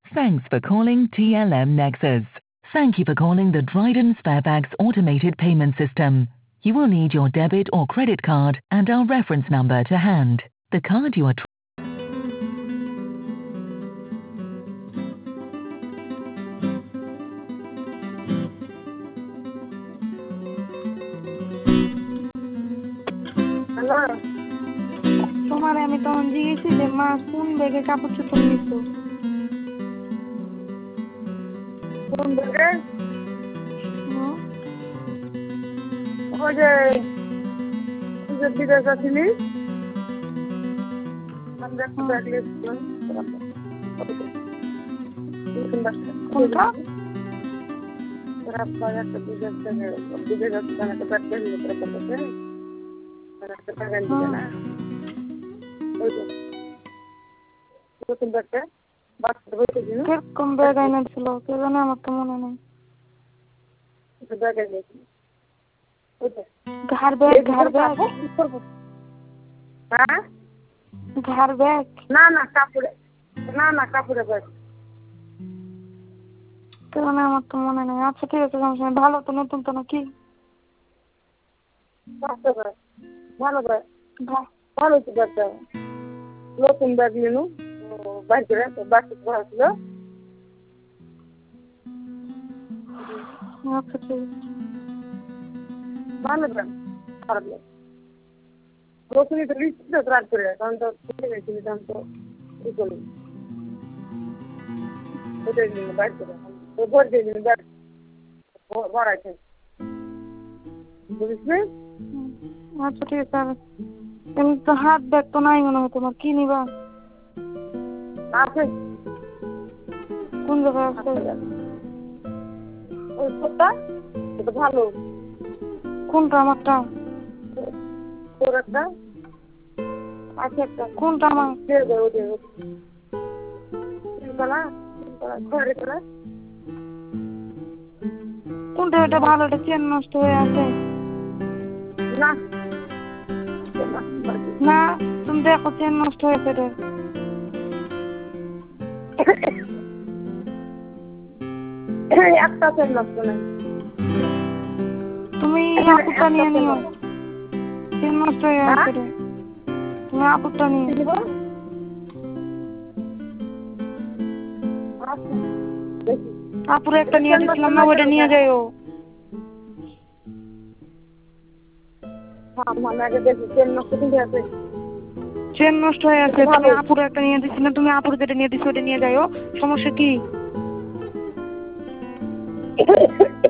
Thanks for calling TLM Nexus. Thank you for calling the Dryden Sparebags automated payment system. You will need your debit or credit card and our reference number to hand. The card you are hello তোমার আমি তখন জিজ্ঞেসি যে মা কোন ব্যাগে কাপড় চোপড় নিছো কোন ব্যাগে ওই যে বিদেশ আসিনি আমরা একটা ব্যাগ লিখছিলাম কোনটা আপনার একটা বিদেশ থেকে বিদেশ আসছিলাম একটা ব্যাগ লিখে করতেছে একটা ব্যাগ দিবে না ওই যে নতুন ব্যাগটা বাচ্চাটা বসে দিন কিরকম ব্যাগ এনেছিল কে জানে আমার তো মনে নেই ব্যাগ এনেছি ঘাড় ব্যাগ হ্যাঁ ঘাড় ব্যাগ না কাপড়ে ব্যাগ কে জানে আমার তো মনে নেই আচ্ছা ঠিক আছে সমস্যা নেই ভালো তো নতুন তো নাকি ভালো ব্যাগ ভালো তো ব্যাগটা নতুন ব্যাগ নিনু বাইর করে বাচ্চা পড়া ছিল আচ্ছা ঠিক আছে ভালো ব্যাগ খারাপ ব্যাগ নতুনই তো লিখছি তো রাত করে তখন তো খুলে গেছিলি তখন তো ই করলি ওটাই নিন বাইর করে ভর দিয়ে নিন ব্যাগ ভরাইছে বুঝিস নি আচ্ছা ঠিক আছে এমনি তো হাত ব্যাগ তো নাই মনে হয় তোমার কি নিবা আছে কোন জায়গায় আছে ওই ছোটটা এটা ভালো কোনটা আমারটা তোর একটা আছে একটা কোনটা আমার কোনটা এটা ভালো এটা চেন নষ্ট হয়ে আছে না তুমি দেখো চেন নষ্ট হয়েছে রে একটা চেন নষ্ট নাই তুমি আপুরটা নিয়ে নিও চেন নষ্ট হয়ে আছে রে তুমি আপুরটা নিয়ে আপুরে একটা নিয়ে দিয়েছিলাম না ওইটা নিয়ে যাইও চেন নষ্ট হয়ে আছে তুমি আপুরে একটা নিয়ে দিচ্ছিলে তুমি আপুরে যেটা নিয়ে দিচ্ছ ওটা নিয়ে যাইও সমস্যা কি